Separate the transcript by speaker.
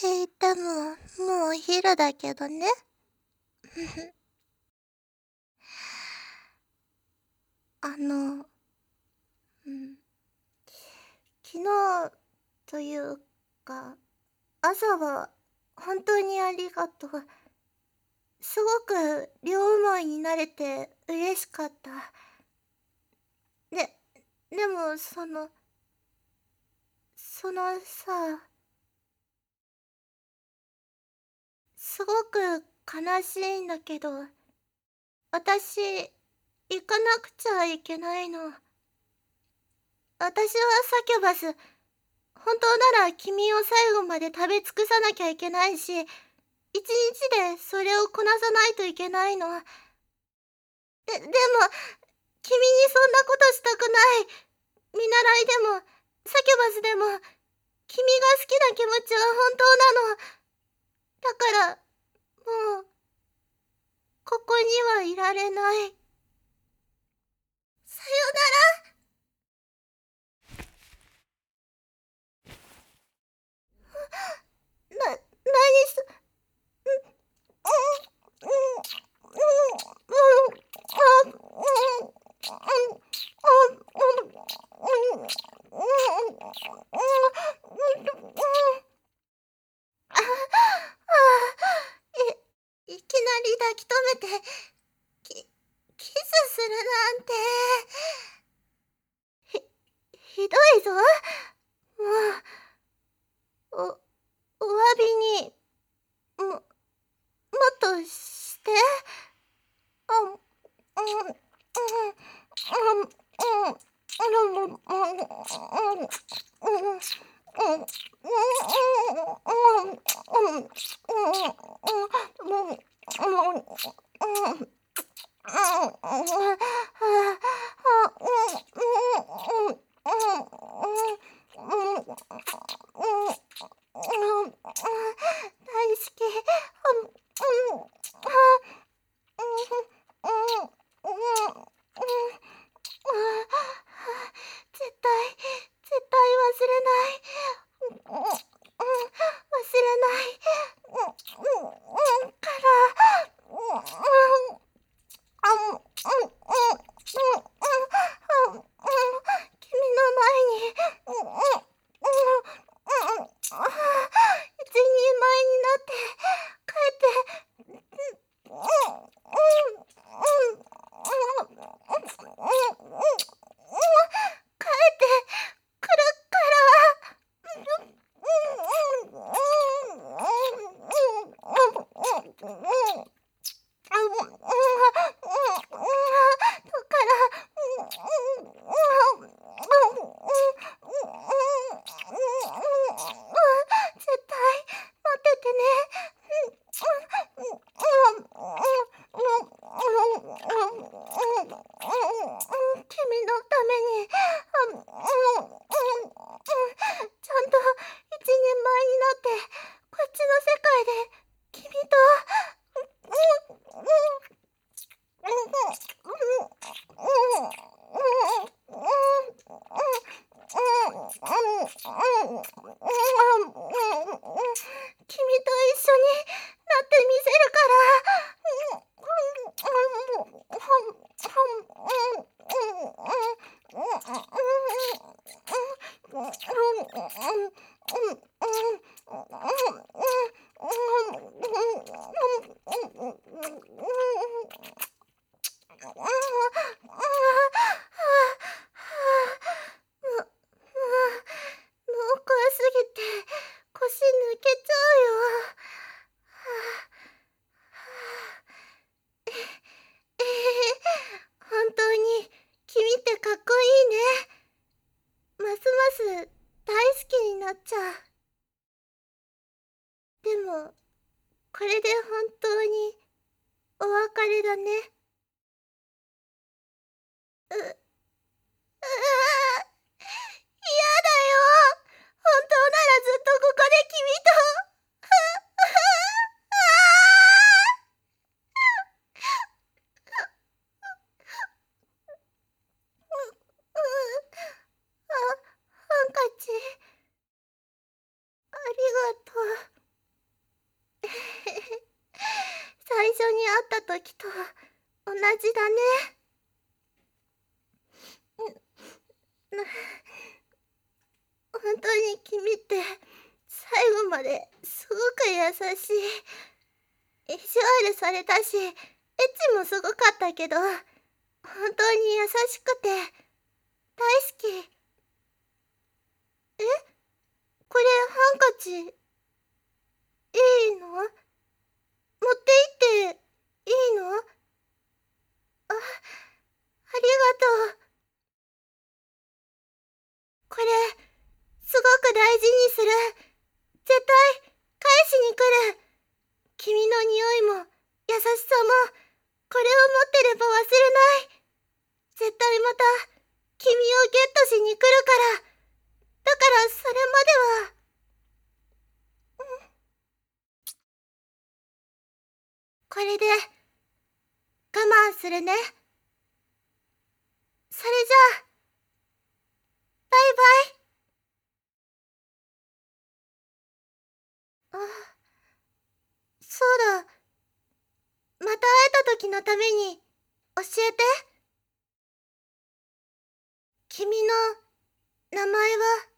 Speaker 1: 言っても、もうお昼だけどね。あの、うん、昨日というか、朝は本当にありがとう。すごく両思いになれて嬉しかった。で、でもそのさ、すごく悲しいんだけど、私、行かなくちゃいけないの。私はサキュバス、本当なら君を最後まで食べ尽くさなきゃいけないし、一日でそれをこなさないといけないの。でも、君にそんなことしたくない。見習いでも、サキュバスでも、君が好きな気持ちは本当なの。だから、もう、ここにはいられない。さよなら。何す、いきなり抱き留めて、キキスするなんて。ひ、ひどいぞ。もう、お詫びに、もっとして。うん、うん、うん、大好き。絶対忘れない。忘れないから。君の前に一人前になって帰ってくるから。絶対待っててね。君のために、ちゃんと一人前になって、こっちの世界で君と、君と一緒になってみせるから。濃厚すぎて腰抜けちゃうよ。本当に君ってかっこいいね。ますます大好きになっちゃう。でも、これで本当にお別れだね。う、うわ、嫌だよ。本当ならずっとここで君と。ハンカチ、ありがとう。 初に会った時と同じだね。本当に君って最後まですごく優しい。意地悪されたし、エッチもすごかったけど、本当に優しくて大好き。え、これハンカチいいの？持って行っていいの？ありがとう。これすごく大事にする。絶対返しに来る。君の匂いも優しさもこれを持ってれば忘れない。絶対また君をゲットしに来るから。だからそれまでは。これで我慢するね。それじゃあ、バイバイ。そうだ。また会えた時のために教えて。君の名前は？